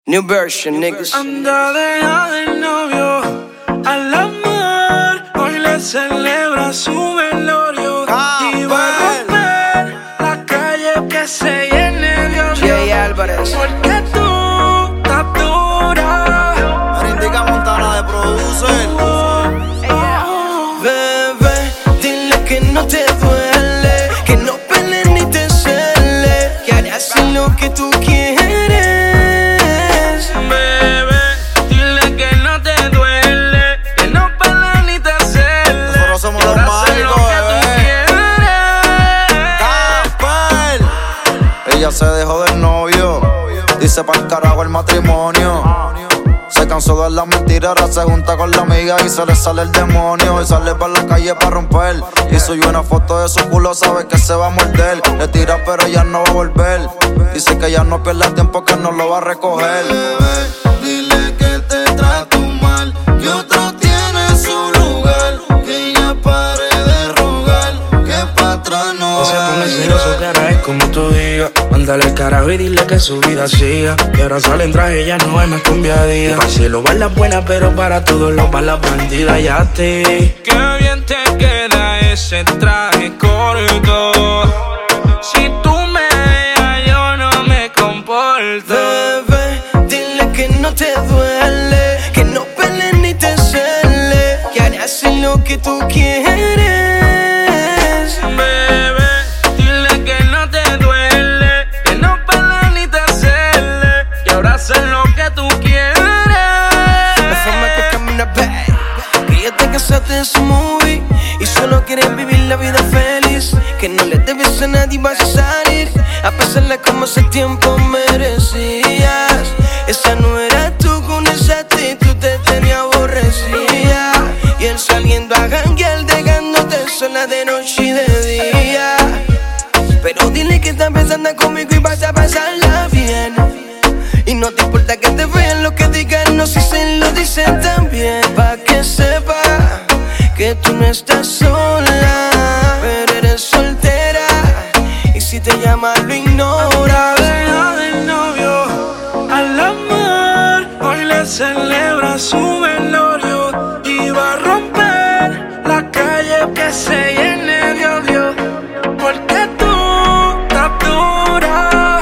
New version, niggas. Anda, deja del novio al amor. Hoy le celebra su velorio y va a romper la calle que se llene de odio. Jay Álvarez. Porque tú estás dura. Marindica Montana de producer. Bebé, dile que no te duele, que no pelees ni te cele, que harás sin lo que tú quieres. Bebé, dile que no te duele, que no pelees ni te cele. Nosotros somos los mágicos, bebé. Casper. Ella se dejó del novio, dice pa'l carajo el matrimonio. Se cansó de la mentira, ahora se junta con la amiga y se le sale el demonio. Y sale para la calle para romper. Y subió una foto de su culo, sabe que se va a morder. Le tira pero ya no va a volver. Dice que ya no pierde el tiempo, que no lo va a recoger. Bebé, dile que te trato mal, que otro tiene su lugar, que ella pare de rogar, que pa' atrás no Se pone va a celoso, cara, es como tú digas. Mándale el carajo y dile que su vida siga. Y ahora sale en traje, ya no es más cambiadilla. Para cielo van las buenas, pero para todos los van las bandidas. Ya te vi. Qué bien te queda ese traje corto. Si tú me dejas, yo no me comporto. Bebé, dile que no te duele, que no pelees ni te cele, que harás sin lo que tú quieres. Bebé, dile que no te duele, que no pelees ni te cele, y ahora sé lo que tú quieres. La forma que camina, babe, que ya te cansaste de su movie y solo quieres vivir la vida feliz, que no le debes a nadie y vas a salir a pasarla como ese tiempo merecías. Esa no era tú, con esa actitud te tenía aborrecida, y él saliendo a janguear dejándote sola de noche y de día. Pero dile que estás pensando conmigo y vas a pasarla bien, y no te importa que te vean, lo que digan, no, si se lo dicen también. Pa' que sepa que tú no estás sola, pero eres soltera, y si te llama lo ignora. Deja del novio al amor, hoy le celebra su velorio y va a romper la calle que se llene de odio. Porque tú estás dura.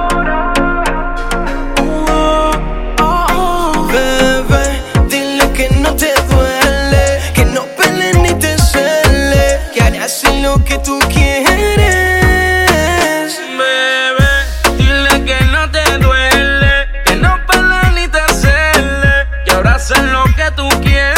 Bebé, dile que no te duele, que no pelees ni te cele, que harás sin lo que tú quieres. Bebé, dile que no te duele, que no pelees ni te cele, y ahora sé lo que tú quieres.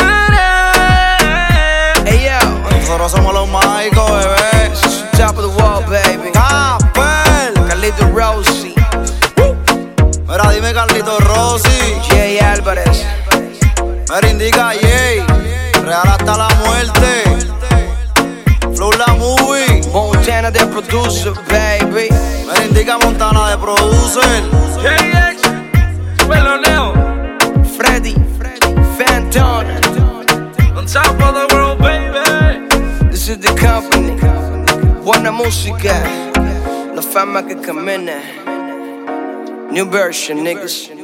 Hey yo, Nosotros somos los mágicos, bebé. top of the wall, baby. Casper. Carlito Rossi, Mira, dime Carlito Rossi. Jay Álvarez. Marindica Jay. Real hasta la muerte. Flow la movie. Montana de producer, baby. Marindica Montana de producer. KX, peloneo, Freddy, Phantom. on top of the world, baby. This is the company. Buena música, la fama que camina. New version, niggas.